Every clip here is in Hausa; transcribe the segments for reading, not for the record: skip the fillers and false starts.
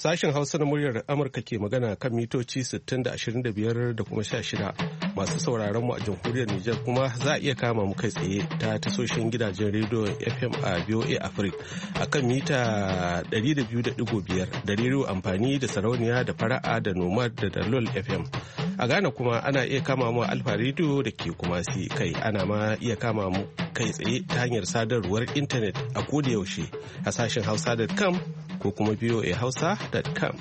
Sashen Hausa na muryar Amurka ke magana kan mitoci 60 da 25 da kuma 16. Masu sauraron mu a jamhuriyar Nijar kuma za a iya kama mu kai tsaye ta tasoshin gidajen rediyo FM a VOA Africa a kan mita 200.5 da rediyo amfani da sarauniya da fara'a da nomad da dalol FM. A Ghana kuma ana iya kama mu Alfa rediyo da ke kuma si kai ana ma iya kama mu kai tsaye ta hanyar sadarwar intanet a koda yaushe a sashen hausa.com ko kuma voahausa.com.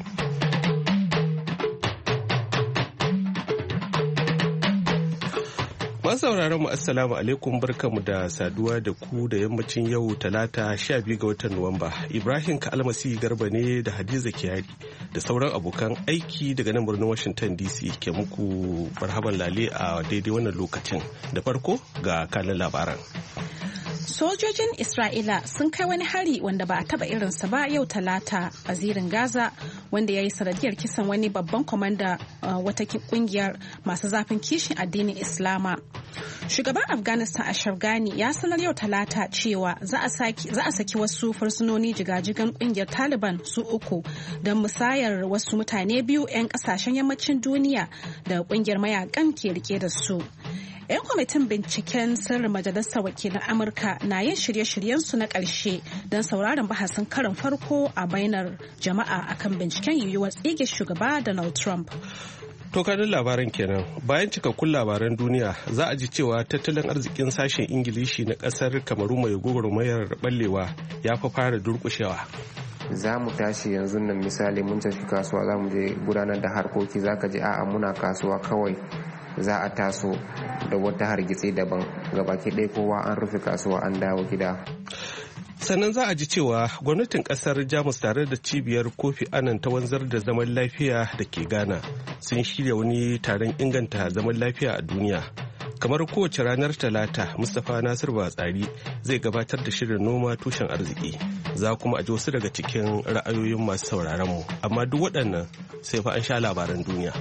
Masu sauraron mu assalamu alaikum, barkamu da saduwa da ku da yammacin yau talata 12 ga watan Nuwamba. Ibrahim Kalmasi Garba ne da Hadiza Kiyari da sauran abokan aiki daga nan birnin Washington DC ke muku marhaban lale a daidai wannan lokacin. Da farko ga kanin labaran. Sojojin Isra'ila sun kai wani hari wanda ba a taba irinsa ba yau talata a zirin Gaza, wanda ya yi sanadiyar kisan wani babban kwamanda wata kungiyar masu zafin kishin addinin Islama. Shugaban Afghanistan Ashraf Ghani ya sanar yau talata cewa za a saki wasu fursunoni jigajigan kungiyar Taliban su 3 don musayar wasu mutane 2 'yan kasashen yammacin duniya da kungiyar mayakan ke rike da su. 'Yan kwamitin binciken sirrin majalisar wakilan Amurka na yin shirye-shiryensu na ƙarshe don sauraron bahasin karin farko a bainar jama'a akan binciken yiwuwar tsige shugaba Donald Trump. To kanin labaran kenan, bayan cikakkun labaran duniya za a ji cewa tattalin arzikin sashen Ingilishi na ƙasar Kamaru mai gwagwarmayar ballewa ya fi fara durƙushewa. Za mu tashi yanzu nan misali mun tafi kasuwa za mu je gudanar da harkoki, za ka ji a'a muna kasuwa kawai za a taso da wata hargitsi daban, gabaki ɗaya kowa an rufe kasuwa an dawo gida. Sannan za a ji cewa gwamnatin kasar Jamus tare da cibiyar Kofi Annan ta wanzar da zaman lafiya da ke Ghana sun shirya wani taron inganta zaman lafiya a duniya. Kamar kowace ranar Talata, Mustapha Nasir Batsari zai gabatar da shirin noma tushen arziki. Za kuma a ji wasu daga cikin ra'ayoyin masu sauraron mu, amma duk waɗannan sai fa an sha labaran duniya.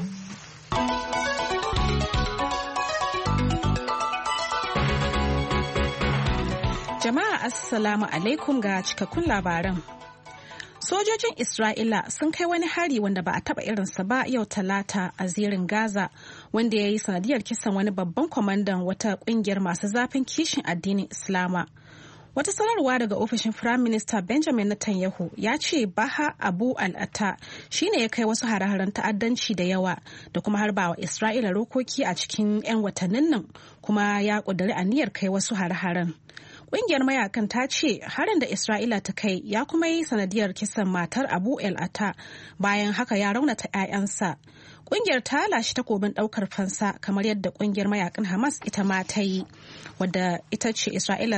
Jama'a assalamu alaikum ga cikakkun labaran. Sojojin Isra'ila sun kai wani hari wanda ba a taba irinsa ba yau talata a zirin Gaza, wanda ya yi sanadiyar kisan wani babban kwamandan wata kungiyar masu zafin kishin addinin Islama. Wata sanarwa daga ofishin Firayim Minista Benjamin Netanyahu ya ce Baha Abu al-Atta shine ya kai wasu hare-haren ta'addanci da yawa da kuma harbawa Isra'ila rokoki a cikin 'yan watannin nan, kuma ya ƙudiri aniyar kai wasu hare-haren. Ƙungiyar mayakan ta ce harin da Isra'ila ta kai ya kuma yi sanadiyar kisan matar Abu al-Atta, bayan haka ya raunata 'ya'yansa. Ƙungiyar ta lashe takobin ɗaukar fansa kamar yadda ƙungiyar mayakan Hamas ita ma ta yi, wanda ta ce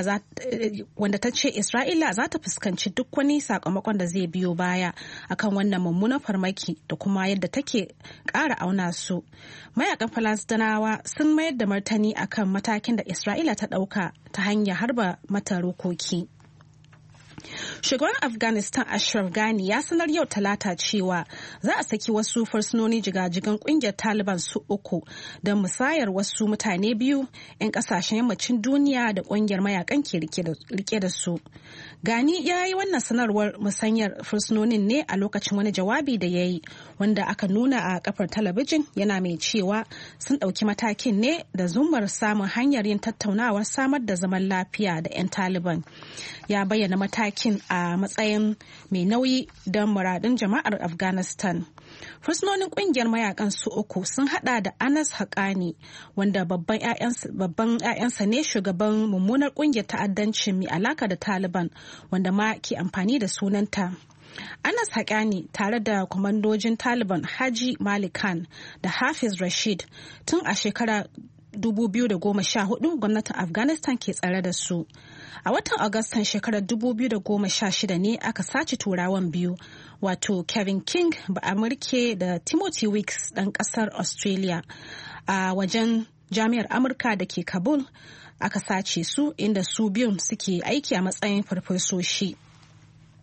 Isra'ila za ta fuskanci duk wani sakamakon da zai biyo baya akan wannan mummunan farmaki da kuma yadda take ƙara auna su. Mayakan Falastinawa sun mayar da martani akan matakin da Isra'ila ta ɗauka ta hanyar harba mata rokoki. Shugaban Afghanistan Ashraf Ghani ya sanar yau talata cewa za a saki wasu fursunoni jigajigan kungiyar Taliban su 3 don musayar wasu mutane 2 'yan kasashen yammacin duniya da kungiyar mayakan ke rike da su. Ghani ya yi wannan sanarwar musanyar fursunonin ne a lokacin wani jawabi da ya yi, wanda aka nuna a kafar talabijin, yana mai cewa sun ɗauki matakin ne da zumar samun hanyar yin tattaunawar samar da zaman lafiya da 'yan Taliban. Ya bayyana matakin a matsayin mai nauyi don muradun jama'ar Afghanistan. Fursunonin kungiyar mayakan su 3 sun hada da Anas Haqqani, wanda babban 'ya'yansa ne shugaban mummunar kungiyar ta'addanci mai alaka da Taliban, wanda ma ke amfani da sunanta. Anas Haqqani tare da kwamandojin Taliban Haji Malik Khan da Hafiz Rashid tun a shekara 2014 gwamnatin Afghanistan ke tsare da su. A watan Agustan shekarar 2016 ne aka sace turawan biyu, wato Kevin King Ba'amurke da Timothy Weeks ɗan ƙasar Australia, a wajen jami'ar Amurka da ke Kabul. Aka sace su inda su biyun suke aiki a matsayin farfesoshi.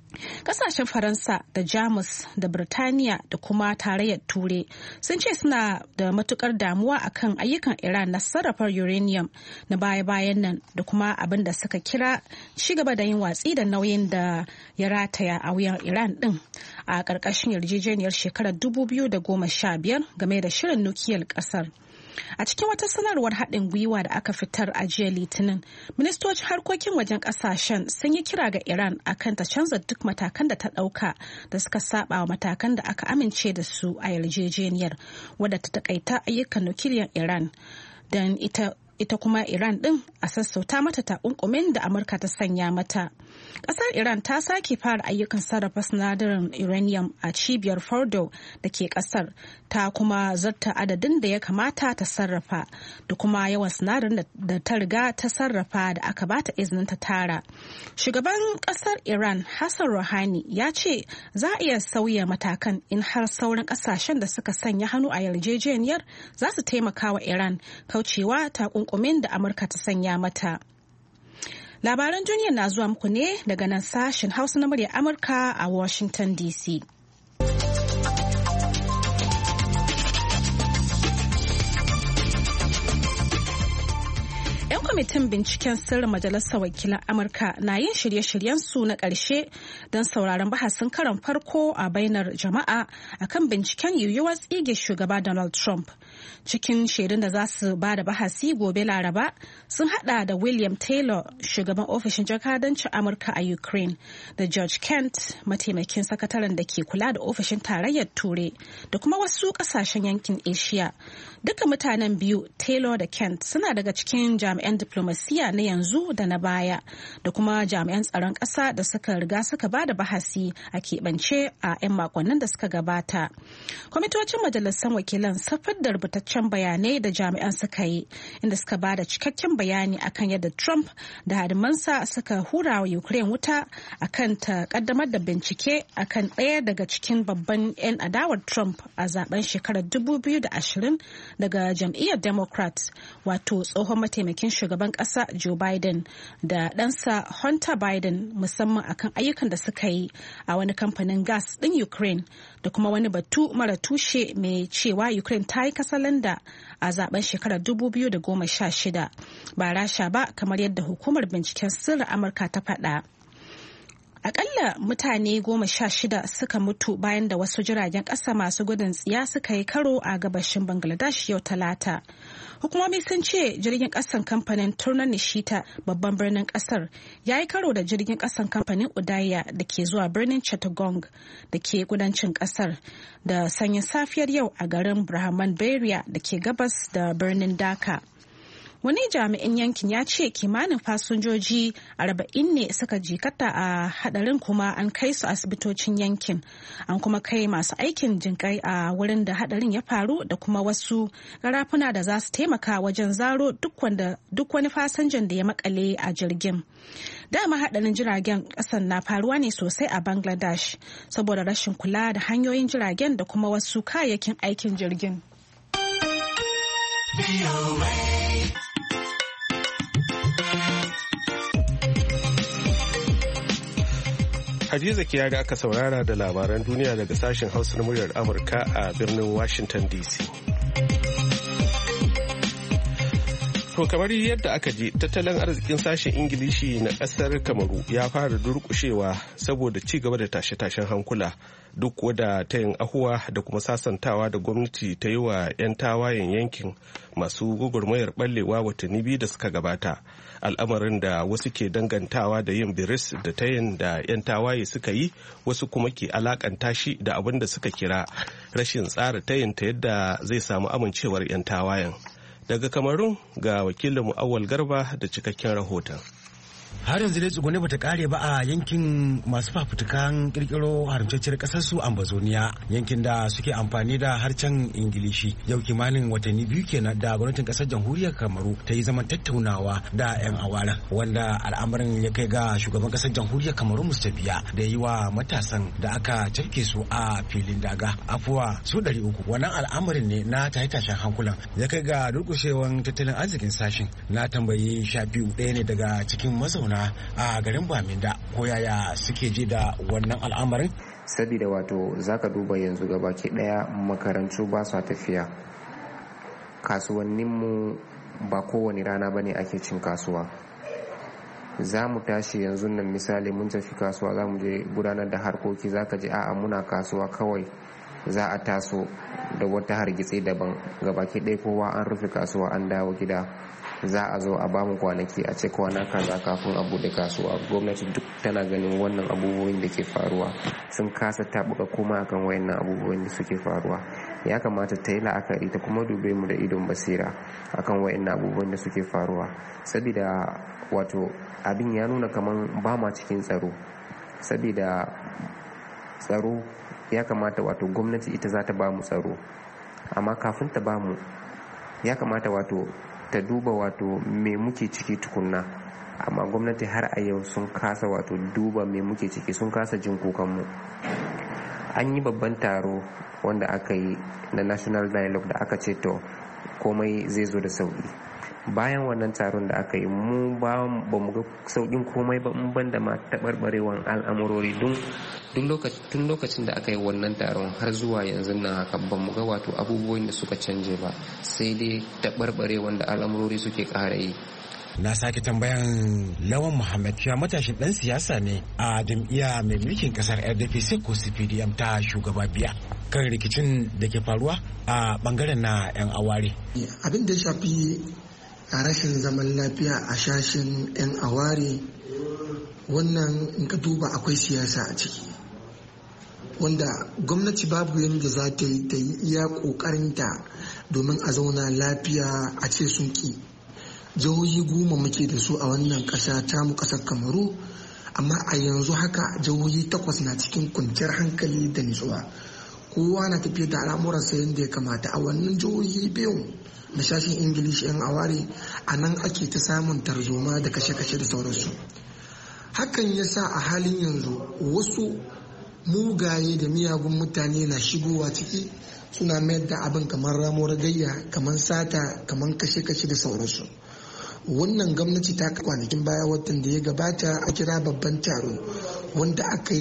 Kasashen Faransa da Jamus da Birtaniya da kuma Tarayyar Turai sun ce suna da matukar damuwa akan ayyukan Iran na sarrafa uranium na baya-bayan nan da kuma abin da suka kira ci gaba da yin watsi da nauyin da ya rataya a wuyan Iran din a ƙarƙashin yarjejeniyar shekarar 2015 game da shirin nukiliyar ƙasar. A cikin wata sanarwar haɗin gwiwa da aka fitar a jiya Litinin, ministocin harkokin wajen ƙasashen sun yi kira ga Iran akan ta canza duk matakan da ta ɗauka da suka saba wa matakan da aka amince da su a yarjejeniyar wadda ta takaita ayyukan nukiliyar Iran don ita kuma Iran din a sassauta mata takunkumin da Amurka ta sanya mata. Kasar Iran ta sake fara ayyukan sarrafa sinadarin uranium a cibiyar Fordo da ke kasar, ta kuma zarta adadin da ya kamata ta sarrafa da kuma yawan sinadarin da ta riga ta sarrafa da aka bata izinin ta tara. Shugaban kasar Iran Hassan Rouhani ya ce za a iya sauya matakan in har sauran kasashen da suka sanya hannu a yarjejeniyar za su taimaka wa Iran kaucewa takunkumin da Amurka ta sanya mata. Labaran duniya na zuwa muku ne daga nan sashen Hausa na muryar Amurka a Washington DC. 'Yan kwamitin binciken sirrin Majalisar Wakilan Amurka na yin shirye-shiryensu na ƙarshe don sauraron bahasin karon farko a bainar jama'a akan binciken yiwuwar tsige shugaba Donald Trump. Cikin shaidun da za su ba da bahasi gobe Laraba sun hada da William Taylor, shugaban ofishin jakadancin Amurka a Ukraine, da George Kent, mataimakin sakataren da ke kula da ofishin tarayyar Turai, da kuma wasu kasashen yankin Asia. Duka mutanen biyu, Taylor da Kent, suna daga cikin jami'an diplomasiya na yanzu da na baya, da kuma jami'an tsaron ƙasa da suka riga suka ba da bahasi a keɓance a 'yan makonnin da suka gabata. Kwamitocin majalisar wakilan sun da rubutaccen bayanai da jami'an suka yi, inda suka ba da cikakken bayani akan yadda Trump da hadimansa suka hura wa Ukraine wuta akan ta kaddamar da bincike akan ɗaya daga cikin babban 'yan adawar Trump a zaben shekarar 2020 daga jam'iyyar Democrat, wato tsohon mataimakin shugaban ƙasa Joe Biden da ɗansa Hunter Biden, musamman akan ayyukan da suka yi a wani kamfanin gas ɗin Ukraine, da kuma wani batu mara tushe mai cewa Ukraine ta yi kasalanda a zaben shekarar 2016 ba Rasha ba, kamar yadda hukumar binciken sirrin Amurka ta faɗa. Akalla mutane 16 suka mutu bayan da wasu jiragen ƙasa masu gudun tsiya suka yi karo a gabashin Bangladesh yau Talata. Hukumomi sun ce jirgin ƙasan kamfanin Turner Nishita, babban birnin ƙasar, ya yi karo da jirgin ƙasan kamfanin Udaya da ke zuwa birnin Chittagong da ke kudancin ƙasar da sanyin safiyar yau a garin Brahmanbaria da ke gabas da birnin Dhaka. Wani jami'in yankin ya ce kimanin fasinjoji 40 ne suka jikata a hadarin, kuma an kai su asibitocin yankin. An kuma kai masu aikin jinkai a wurin da hadarin ya faru da kuma wasu garafuna da za su taimaka wajen zaro duk wani fasinjan da ya makale a jirgin. Dama hadarin jiragen kasan na faruwa ne sosai a Bangladesh saboda rashin kula da hanyoyin jiragen da kuma wasu kayayyakin aikin jirgin. Hadiza Kiyari aka saurara da labaran duniya daga sashen Hausa na muryar Amurka a birnin Washington DC. To kamar yadda aka ji, tattalin arzikin sashen Ingilishi na ƙasar Kamaru ya fara durƙushewa saboda ci gaba da tashe-tashen hankula, duk wadda ta yin ahuwa da kuma sasantawa da gwamnati ta yi wa 'yan tawayen yankin masu gugurmayar ɓallewa watanni 2 da suka gabata. Al'amarin da wasu ke dangantawa da yin biris da tayin da 'yan tawaye suka yi, wasu kuma ke alakanta shi da abin da suka kira rashin tsara tayin ta yadda zai samu amincewar 'yan tawayen. Daga Kamarun ga wakilinmu Awal Garba da cikakken rahoton. Har yanzu dai tsugune bata kare ba a yankin masu fafutukan kirkiro haramtacciyar kasar su Ambazonia, yankin da suke amfani da harshen Ingilishi. Yau kimanin watanni 2 kenan da gwamnatin kasar jamhuriyar Kamaru ta yi zaman tattaunawa da 'yan awara, wanda al'amarin ya kai ga shugaban kasar jamhuriyar Kamaru Mustabiya da yi wa matasan da aka cafke su a filin daga afuwa su 300. Wannan al'amarin ne na tashe-tashen hankulan ya kai ga durkushewan tattalin arzikin sashen. Na tambayi Shafi'u, ɗaya ne daga cikin mazauna mazauna a garin Baminda ko yaya suke ji da wannan al'amarin. Sabida wato zaka duba yanzu gabaki daya makarantu ba su tafiya, kasuwanninmu ba kowane rana bane ake cin kasuwa. Za mu tashi yanzu nan misali mun tafi kasuwa za mu je gudanar da harkoki, zaka ji a'a muna kasuwa kawai za a taso da wata hargitsi daban, gabaki ɗaya kowa an rufe kasuwa an dawo gida, za a zo a bamu kwanaki a ce kwana kaza kafin a bude kasuwa. Gwamnati duk tana ganin wannan abubuwan da ke faruwa, sun kasa tabuka kuma akan wayannan abubuwan da suke faruwa. Ya kamata ta yi la'akari ta kuma dube mu da idon basira akan wayannan abubuwan da suke faruwa, saboda wato abin ya nuna kaman ba ma cikin tsaro. Saboda tsaro ya kamata wato gwamnati ita za ta ba mu tsaro, amma kafin ta ba mu ya kamata wato ta duba wato me muke ciki tukunna. Amma gwamnati har a yau sun kasa wato duba me muke ciki, sun kasa jin kukanmu. An yi babban taro wanda aka yi na national dialogue da aka ce to komai zai zo da sauki. Bayan wannan taron da aka yi mu ba mu ga saukin komai ba, in banda ma taɓarɓarewan al'amurori. Tun lokacin da aka yi wannan taron har zuwa yanzu nan haka ba mu ga wato abubuwan da suka canje ba, sai dai taɓarɓarewan da al'amurori suke ƙara yi. Na sake tambayan Lawan Muhammad, ya matashin dan siyasa ne a jam'iyya mai mulkin kasar RDP ko CPDM ta shugaba Biya, kan rikicin da ke faruwa a bangaren na 'yan aware. Abin da ya shafi a rashin zaman lafiya a shashin 'yan aware, wannan in ka duba akwai siyasa a ciki, wanda gwamnati babu yadda za ta yi iya kokarinta domin a zauna lafiya. A ce sun ki jihohi 10 muke da su a wannan ƙasa tamu, ƙasar Kamaru, amma a yanzu haka jihohi 8 na cikin kwanciyar hankali da nutsuwa, kowa na tafiya da al'amuransa yadda ya kamata. A wannan jihohi 2 na shashin Ingilishi 'yan aware, a nan ake ta samun tarzoma da kashe-kashe da sauransu. Hakan ya sa a halin yanzu wasu mugaye da miyagun mutane na shigowa ciki, suna mayar da abin kamar ramuwar gayya, kamar sata, kamar kashe-kashe da sauransu. Wannan gwamnati ta kwanakin baya watan da ya gabata a kira babban taro wanda aka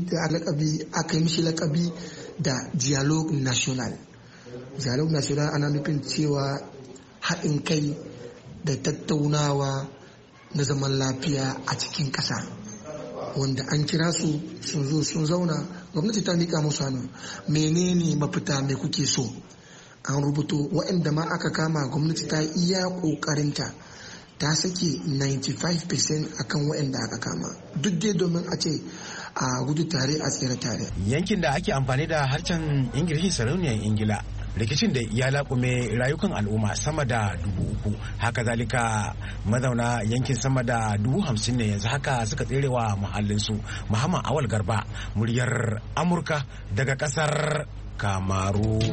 yi mishi lakabi da Dialogue National. Dialogue National ana nufin cewa haɗin kai da tattaunawa na zaman lafiya a cikin ƙasa, wanda an kira su sun zo sun zauna, gwamnati ta mika musu hannu. Menene mafita, me kuke so? An rubuto waɗanda ma aka kama, gwamnati ta iya ƙoƙarinta ta sake 95% akan waɗanda aka kama, duk dai domin a ce a gudu tare a tsere tare. Yankin da ake amfani da harshen Ingilishi sarauniyar Ingila, rikicin da ya laƙume rayukan al'umma sama da 3,000. Haka zalika mazauna yankin sama da 50,000 ne yanzu haka suka tserewa muhallinsu. Muhammad Awal Garba, muryar Amurka daga ƙasar Kamaru.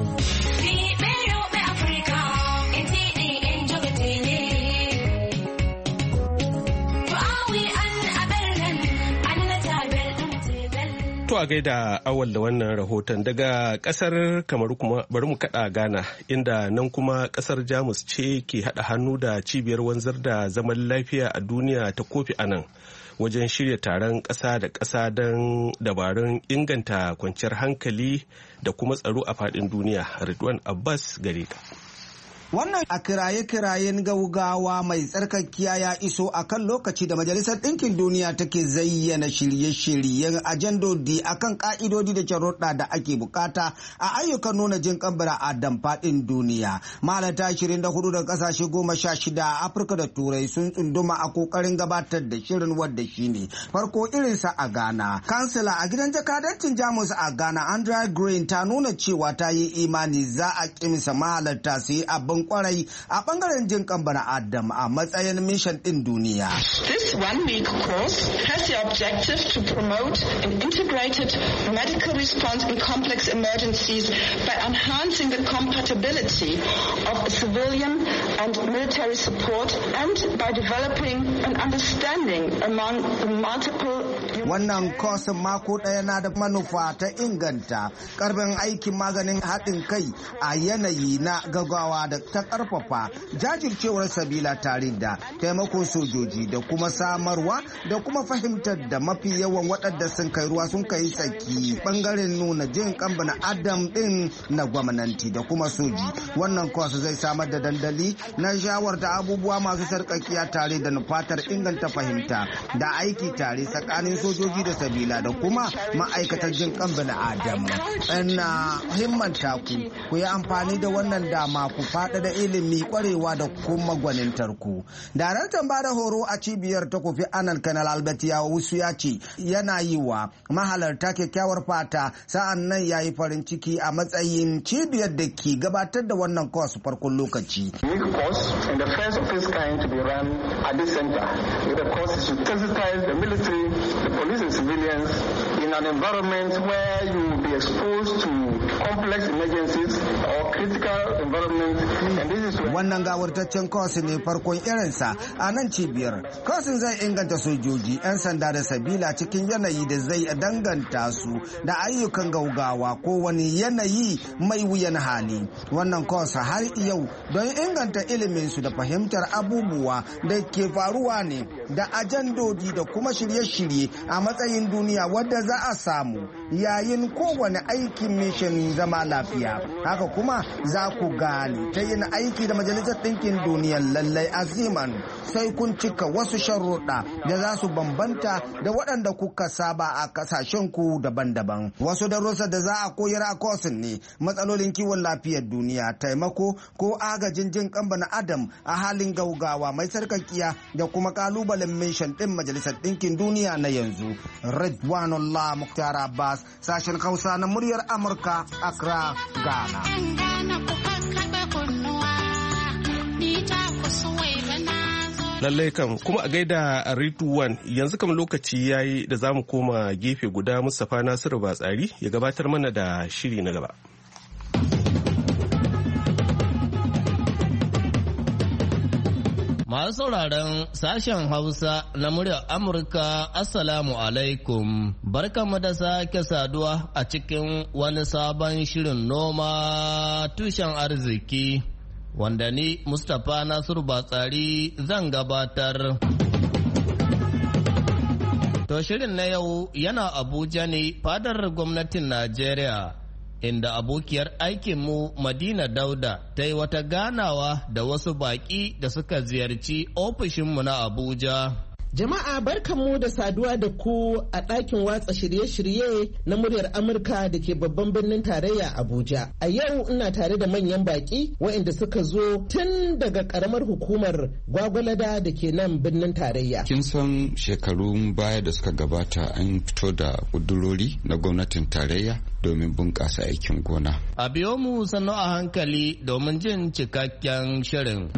To a gaida Awal da wannan rahoton. Daga kasar Kamaru kuma bari mu kada Ghana, inda nan kuma kasar Jamus ce ke hada hannu da cibiyar wanzar da zaman lafiya a duniya ta Kofi Annan wajen shirya taron ƙasa da ƙasa don dabarun inganta kwanciyar hankali da kuma tsaro a faɗin duniya. Ridwan Abbas gare ka. Wannan a kiraye-kirayen gaugawa mai tsarkakiya ya iso a kan lokaci da Majalisar Ɗinkin Duniya take zayyana shirye-shiryen ajandodi a kan ƙa'idodi da sharuɗa da ake bukata a ayyukan nuna jin ƙan bil'adam faɗin duniya. Malata 24 da ƙasashe 16 a Afirka da Turai sun tsunduma a ƙoƙarin gabatar da shirin wadda shine farko irinsa a Ghana. Kansila a gidan jakadancin Jamus a Ghana, Andrea Green, ta nuna cewa ta yi imani za a kimsa mahalarta su yi abin kwarai a bangaren jin kan bana Adam a matsayin mission din duniya. This one-week course has the objective to promote an integrated medical response in complex emergencies by enhancing the compatibility of civilian and military support and by developing an understanding among the multiple Wannan kosin mako ɗaya na da manufa ta inganta karfin aikin maganin haɗin kai a yanayi na gaggawa da ta ƙarfafa jajircewar sabila tare da taimakon sojoji da kuma samarwa da kuma fahimtar da mafi yawan waɗanda sun kai ruwa sun kai tsaki ɓangaren nuna jin kan bani adam ɗin na gwamnati da kuma soji. Wannan kwas zai samar da dandali na shawarta abubuwa masu sarƙaƙiya tare da nufatar inganta fahimta da aiki tare tsakanin sojoji da sabila da kuma ma'aikatar jin kan bani adam. Ina himmanta ku yi amfani da wannan dama ku faɗaɗa ilimi kwarewa da kuma gwanintar ku. Daraktan bada horo a cibiyar ta Kofi Annan Kanal Albert Yawusu ya ce yana yi wa mahalarta kyakkyawar fata, sa'an nan ya yi farin ciki a matsayin cibiyar da ke gabatar da wannan kwas farkon lokaci. In an environment where you will be exposed to complex emergencies or critical environments. Wannan gawurtaccen kosin ne farkon irinsa a nan cibiyar. Kosin zai inganta sojoji, 'yan sanda da sabila cikin yanayi da zai danganta su da ayyukan gaugawa ko wani yanayi mai wuyan hali. Wannan kosa har yau don inganta iliminsu da fahimtar abubuwa da ke faruwa ne da ajandodi da kuma shirye-shirye a matsayin duniya wadda za a samu yayin kowane aikin mishin zama lafiya. Haka kuma za ku gane ta yin aiki da Majalisar Ɗinkin Duniya lallai aziman sai kun cika wasu sharuɗa da za su bambanta da waɗanda kuka saba a ƙasashenku daban-daban. Wasu darussa da za a koyar a kosin ne matsalolin kiwon lafiyar duniya, taimako ko agajin jin kan bani adam a halin gaugawa mai sarkakiya da kuma kalubalen mishin ɗin Majalisar Ɗinkin Duniya na yanzu. Ridwanullah Mukhtar Abbas, sashen Hausa na muryar Amurka, Accra, Ghana. Lallai kam, kuma a gaida Ridwan, yanzu kam lokaci yayi da za mu koma gefe guda. Mustapha Nasiru Batsari ya gabatar mana da shiri na gaba. Masu sauraron sashen Hausa na muryar Amurka, Assalamu alaikum. Barkanmu da sake saduwa a cikin wani sabon shirin noma tushen arziki, wanda ni Mustapha Nasiru Batsari zan gabatar. To shirin na yau yana Abuja ne, fadar gwamnatin Najeriya, inda abokiyar aikinmu Madina Dauda ta yi wata ganawa da wasu baƙi da suka ziyarci ofishinmu na Abuja. Jama'a barkanmu da saduwa da ku a ɗakin watsa shirye-shirye na muryar Amurka da ke babban birnin tarayya Abuja. A yau ina tare da manyan baƙi waɗanda suka zo tun daga ƙaramar hukumar Gwagwalada da ke nan birnin tarayya. Kin san shekarun baya da suka gabata an fito da ƙudurori na gwamnatin tarayya domin bunƙasa aikin gona. A biyo mu sannu a hankali domin jin cikakken shirin.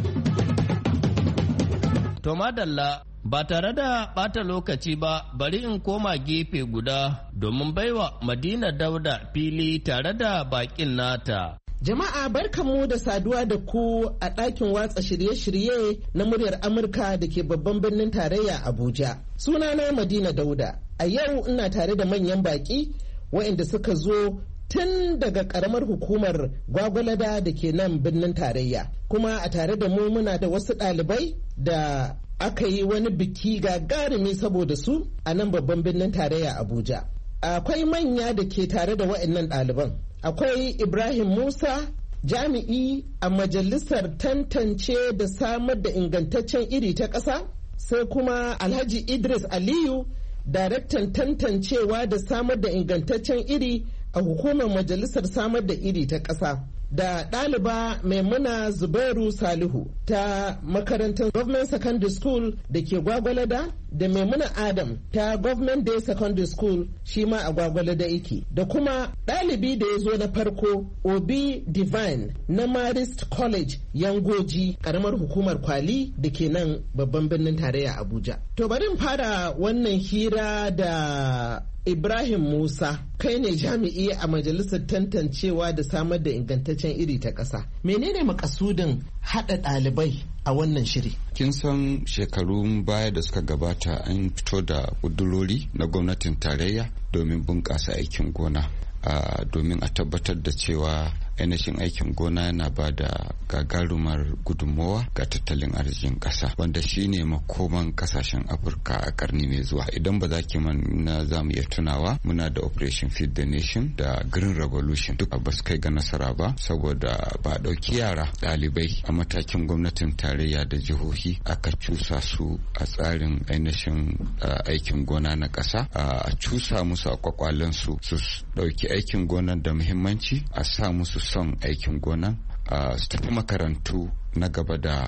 To madalla, ba tare da ɓata lokaci ba, bari in koma gefe guda domin baiwa Madina Dauda fili tare da baƙin nata. Jama'a barkanmu da saduwa da ku a ɗakin watsa shirye-shirye na muryar Amurka da ke babban birnin tarayya Abuja. Sunana Madina Dauda. A yau ina tare da manyan baƙi waɗanda suka zo tun daga ƙaramar hukumar Gwagwalada da ke nan birnin tarayya. Kuma a tare da mu muna da wasu ɗalibai da aka yi wani biki gagarumi saboda su a nan babban birnin tarayya Abuja. Akwai manya da ke tare da waɗannan ɗaliban. Akwai Ibrahim Musa, jami'i a majalisar tantance da samar da ingantaccen iri ta ƙasa, sai kuma Alhaji Idris Aliyu, daraktan tantancewa da samar da ingantaccen iri a hukumar majalisar samar da iri ta ƙasa. Da ɗaliba Maimuna Zubairu Salihu ta makarantar Government Secondary School da ke Gwagwalada, da Maimuna Adam ta Government Day Secondary School shi ma a Gwagwalada yake, da kuma ɗalibi da ya zo na farko Obi Divine na Marist College Yangoji, ƙaramar hukumar Kwali da ke nan babban birnin tarayya Abuja. To bari in fara wannan hira da Ibrahim Musa, kai ne jami'i a majalisar tantancewa da samar da ingantaccen iri ta ƙasa. Menene makasudin haɗa ɗalibai a wannan shiri? Kin san shekarun baya da suka gabata an fito da kudurori na gwamnatin tarayya domin bunƙasa aikin gona, domin a tabbatar da cewa ainihin aikin gona yana ba da gagarumar gudunmawa ga tattalin arzikin ƙasa, wanda shine makoman ƙasashen afirka a karni mai zuwa. Idan ba za ki na za mu iya tunawa, muna da operation feed the nation da green revolution, duk ba su kai ga nasara ba saboda ba a ɗauki yara ɗalibai a matakin gwamnatin tarayya da jihohi aka cusa su a tsarin ainihin aikin gona na ƙasa, a cusa musu a kwakwalensu su ɗauki aikin gona da muhimmanci, a sa musu son aikin gona, su tafi makarantu na gaba da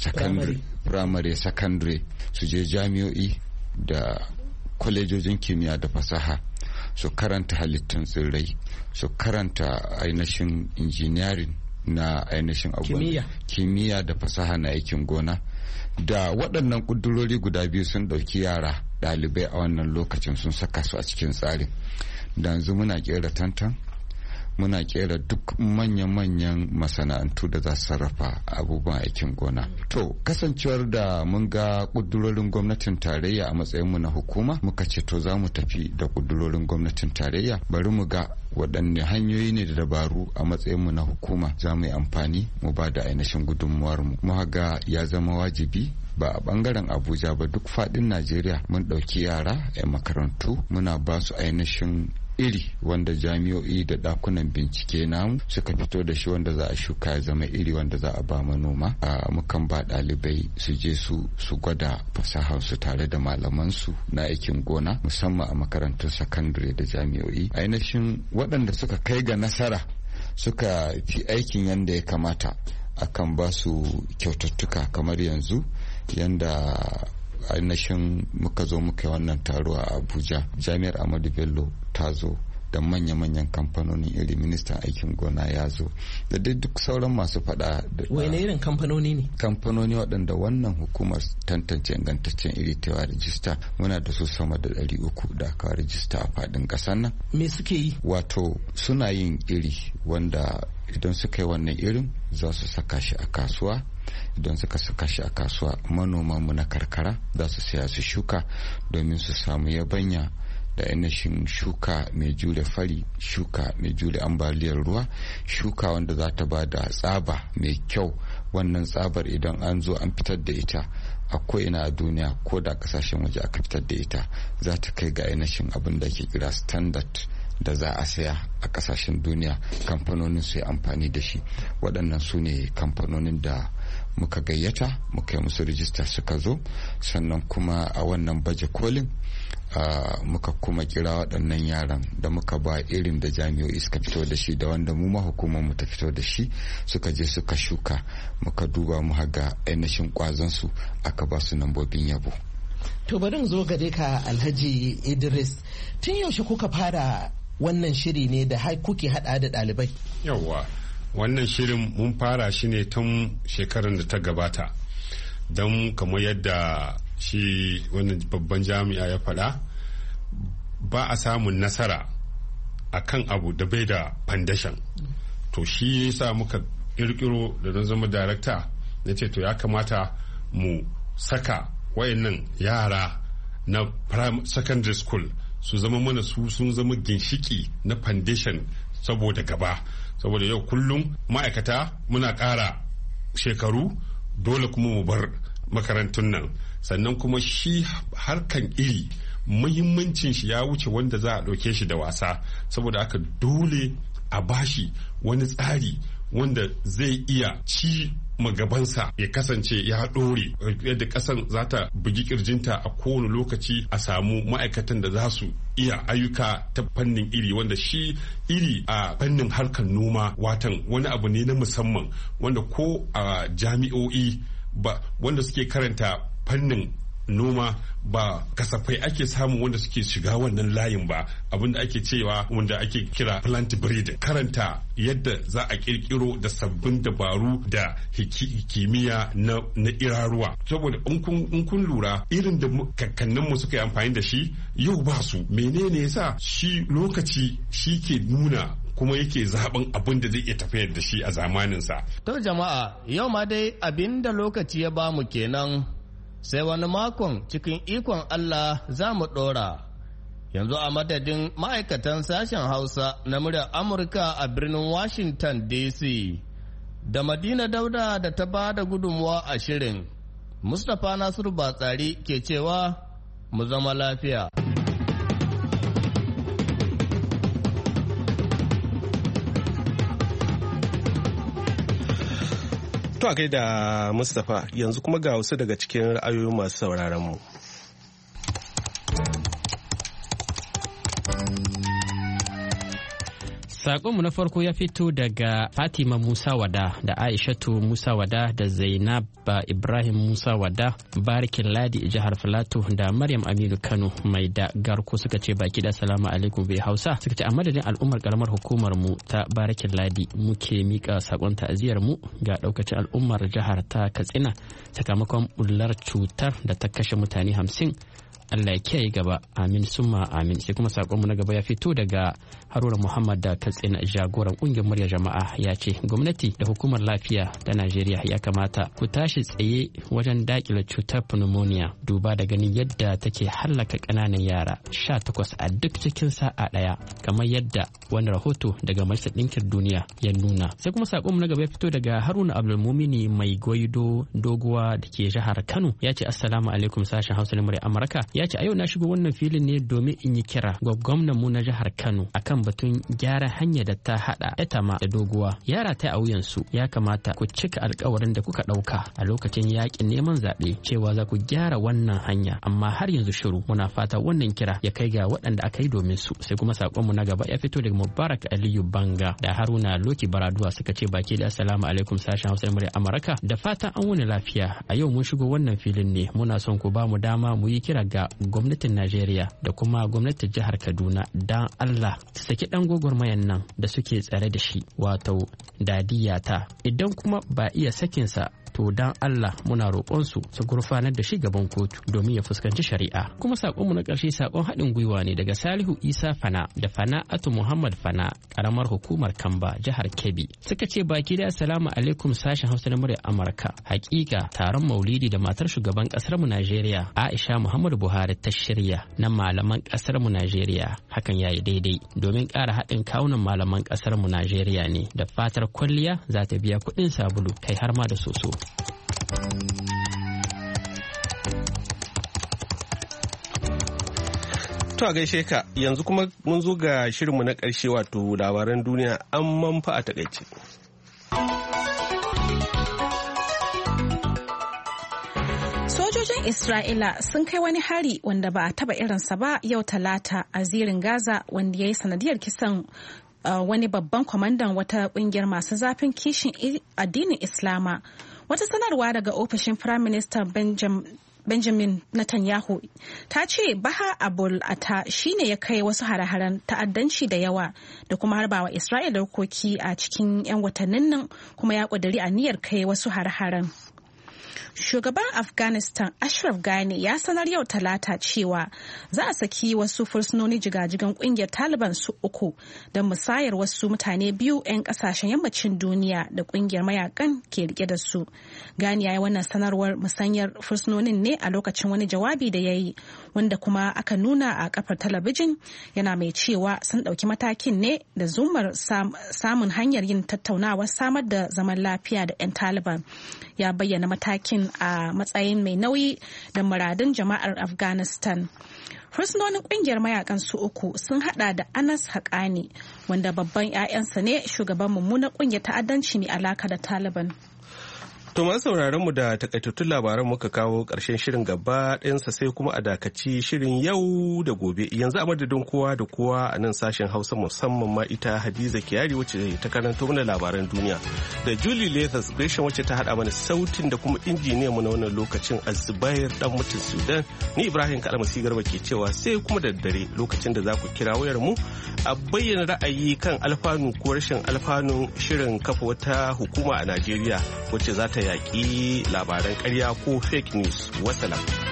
primary secondary, su je jami'o'i da kwalejojin kimiyya da fasaha, su karanta halittun tsirrai, su karanta ainihin engineering na ainihin kimiyya da fasaha na aikin gona. Da waɗannan ƙudurori guda biyu sun ɗauki yara ɗalibai a wannan lokacin sun saka su a cikin tsarin. Da yanzu muna ƙera tantan, muna kera duk manya-manyan masana'antu da za su sarrafa abubuwan aikin gona. To kasancewar da mun ga kudurorin gwamnatin tarayya a matsayinmu na hukuma, muka ce to za mu tafi da kudurorin gwamnatin tarayya, bari mu ga waɗanne hanyoyi ne da dabaru a matsayinmu na hukuma za mu yi amfani mu ba da ainihin gudunmuwarmu. Mu ga ya zama wajibi ba a bangaren Abuja ba, duk faɗin Najeriya mun ɗauki yara 'yan makarantu muna ba su ainihin iri wanda jami'o'i da dakunan bincike namu suka fito da shi, wanda za a shuka ya zama iri wanda za a ba manoma. Mukan ba ɗalibai su je su gwada fasahar su tare da malaman su na aikin gona, musamman a makarantun sakandare da jami'o'i. Ainihin waɗanda suka kai ga nasara suka fi aikin yanda ya kamata, akan ba su kyaututtuka kamar yanzu yanda ainihin muka zo muka yi wannan taro a Abuja. Jami'ar Ahmadu Bello ta zo da manya-manyan kamfanonin iri, ministan aikin gona ya zo da duk sauran masu fada. Wane irin kamfanoni ne? Kamfanoni waɗanda wannan hukumar tantance ingantaccen iri ta rajista, muna da su sama da 300 da aka rajista a faɗin ƙasar nan. Me suke yi? Wato suna yin iri wanda idan suka yi wannan irin za su saka shi a kasuwa. Idan suka saka shi a kasuwa, manomanmu na karkara za su saya su shuka domin su samu yabanya da ainihin shuka mai jure fari, shuka mai jure ambaliyar ruwa, shuka wanda za ta ba da tsaba mai kyau. Wannan tsabar idan an zo an fitar da ita a ko'ina a duniya, ko da kasashen waje aka fitar da ita, za ta kai ga ainihin abin da ke kira standard da za a saya a kasashen duniya, kamfanonin su yi amfani da shi. Waɗannan su ne kamfanonin da muka gayyata, muka yi musu rijista suka zo. Sannan kuma a wannan baje kolin muka kuma kira waɗannan yaran da muka ba irin da jami'o'i suka fito da shi da wanda mu hukumar mu ta fito da shi, suka je suka shuka, muka duba mu haga ainihin kwazon su, aka ba su nambobin yabo. To bari zo gare ka Alhaji Idris, tun yaushe kuka fara wannan shiri ne da kuke hada da ɗalibai? Yawwa, wannan shirin mun fara shi ne tun shekarar da ta gabata, don kamar yadda shi wannan babban jami'a ya faɗa, ba a samun nasara a kan abu da bai da foundation. To shi yasa muka kirkiro da don zama darakta, na ce to ya kamata mu saka wayannan yara na secondary school su zama mana sun zama ginshiki na foundation saboda gaba. Saboda yau kullum ma'aikata muna ƙara shekaru, dole kuma mu bar makarantun nan. Sannan kuma shi harkan iri muhimmancin shi ya wuce wanda za a ɗauke shi da wasa, saboda aka dole a bashi wani tsari wanda zai iya ci magabansa ya kasance ya ɗore, yadda ƙasan za ta bugi ƙirjinta a kowane lokaci, a samu ma'aikatan da za su iya ayyuka ta fannin iri, wanda shi iri a fannin harkar noma watan wani abu ne na musamman wanda ko a jami'o'i ba wanda suke karanta fannin noma ba kasafai ake samun wanda suke shiga wannan layin ba. Abinda ake cewa wanda ake kira plant breeding, karanta yadda za a kirkiro da sabbin dabaru da kimiyya na iraruwa. Saboda in kun lura irin da kakanninmu suka yi amfani da shi yau ba su. Menene yasa? Shi lokaci shi ke nuna kuma yake zaben abin da zai iya tafiyar da shi a zamaninsa. To jama'a, yau ma dai abin da lokaci ya bamu kenan, sai wani makon cikin ikon Allah za mu ɗora. Yanzu a madadin ma'aikatan sashen Hausa na muryar Amurka a birnin Washington DC, da Madina Dauda da ta ba da gudunmuwa a shirin, Mustapha Nasiru Batsari ke cewa mu zama lafiya. To a gaida Mustapha, yanzu kuma ga wasu daga cikin ra'ayoyin masu sauraron mu. Saƙonmu na farko ya fito daga Fatima Musa Wada da Aishatu Musa Wada da Zainab Ibrahim Musa Wada, Barikin Ladi jihar Filato da Maryam Aminu Kano mai da Garko suka ce baki da salamu alaikum bai Hausa. Suka ce a madadin al'ummar karamar hukumar mu ta Barikin Ladi muke mika sakon ta'aziyar mu ga daukacin al'ummar jihar ta Katsina sakamakon bullar cutar da ta kashe mutane 50. Allah ya kiyaye gaba, amin summa amin. Sai kuma sakonmu na gaba ya fito daga Haruna Muhammad da Katsina, jagoran kungiyar murya jama'a, ya ce gwamnati da hukumar lafiya ta Najeriya ya kamata ku tashi tsaye wajen dakile cutar pneumonia, duba da ganin yadda take hallaka ƙananan yara 18 a duk cikin sa'a ɗaya, kamar yadda wani rahoto daga Majalisar Ɗinkin Duniya ya nuna. Sai kuma sakonmu na gaba ya fito daga Haruna Abdulmumini mai goido doguwa da ke jihar Kano, ya ce assalamu alaikum sashen Hausa na murya Amurka. Ya ce a yau na shigo wannan filin ne domin in yi kira ga gwamnan mu na jihar Kano akan batun gyara hanya da ta hada Etama da Doguwa. Yara ta a wuyansu, ya kamata ku cika alkawarin da kuka dauka a lokacin yakin neman zaɓe cewa za ku gyara wannan hanya, amma har yanzu shiru. Muna fata wannan kira ya kai ga waɗanda aka yi domin su. Sai kuma sakonmu na gaba ya fito daga Mubarak Aliyu Banga da Haruna Loki Baraduwa suka ce baki da assalamu alaikum sashen Hausa murya Amurka, da fatan an wuni lafiya. A yau mun shigo wannan filin ne muna son ku ba mu dama mu yi kira ga gwamnatin Najeriya da kuma gwamnatin jihar Kaduna dan Allah su saki dan gwagwarmayan nan da suke tsare da shi, wato Dadiyata. Idan kuma ba iya sakinsa to dan Allah muna roƙonsu su gurfanar da shi gaban kotu domin ya fuskanci shari'a. Kuma sakonmu na ƙarshe sakon haɗin gwiwa ne daga Salihu Isa Fana da Fana'atu Muhammad Fana, ƙaramar hukumar Kamba, jihar Kebbi. Suka ce baki da assalamu alaikum sashen Hausa na muryar Amurka. Hakika taron Maulidi da matar shugaban ƙasar mu Najeriya Aisha Muhammadu Buhari ta shirya na malaman ƙasar mu Najeriya, hakan yayi daidai domin ƙara haɗin kawunan malaman ƙasar mu Najeriya ne, da fatar kwalliya za ta biya kuɗin sabulu kai har ma da soso. To a gaishe ka, yanzu kuma mun zo ga shirinmu na ƙarshe, wato labaran duniya an manfa a takaice. Sojojin Isra'ila sun kai wani hari wanda ba a taba irinsa ba yau Talata a zirin Gaza, wanda ya yi sanadiyar kisan wani babban kwamandan wata kungiyar masu zafin kishin addinin Islama. Wata sanarwa daga ofishin Firaministan Benjamin Netanyahu ta ce Baha Abul Ata shine ya kai wasu hare-haren ta'addanci da yawa da kuma harbawa Isra'ila koki a cikin 'yan watannin nan, kuma ya ƙudiri aniyar kai wasu hare-haren. Shugaban Afghanistan Ashraf Ghani ya sanar yau Talata cewa za a saki wasu fursunoni jigajigan kungiyar Taliban su 3 don musayar wasu mutane 2 'yan kasashen yammacin duniya da kungiyar mayakan ke rike da su. Ghani ya yi wannan sanarwar musanyar fursunonin ne a lokacin wani jawabi da ya yi, wanda kuma aka nuna a kafar talabijin, yana mai cewa sun ɗauki matakin ne da zumar samun hanyar yin tattaunawar samar da zaman lafiya da 'yan Taliban. Ya bayyana matakin a matsayin mai nauyi da muradun jama'ar Afghanistan. Fursunonin kungiyar mayakan su 3 sun hada da Anas Haqqani, wanda babban 'ya'yansa ne shugaban mummunar kungiyar ta'addanci mai alaka da Taliban. To masu sauraron mu da takaitattun labaran muka kawo ƙarshen shirin gaba ɗayansa, sai kuma a dakaci shirin yau da gobe. Yanzu a madadin kowa da kowa a nan sashen Hausa, musamman ma ita Hadiza Kiyari wacce ta karanto mana labaran duniya, da Julie Lathas Gresham wacce ta haɗa mana sautin, da kuma injiniyan mu na wannan lokacin Azubair dan mutum Sudan. Ni Ibrahim Kalmasi Garba ke cewa sai kuma da dare lokacin da za ku kira wayar mu a bayyana ra'ayi kan alfanu ko rashin alfanun shirin kafa wata hukuma a Najeriya wacce za ta yaƙi labaran ƙarya ko fake news. Wasalam.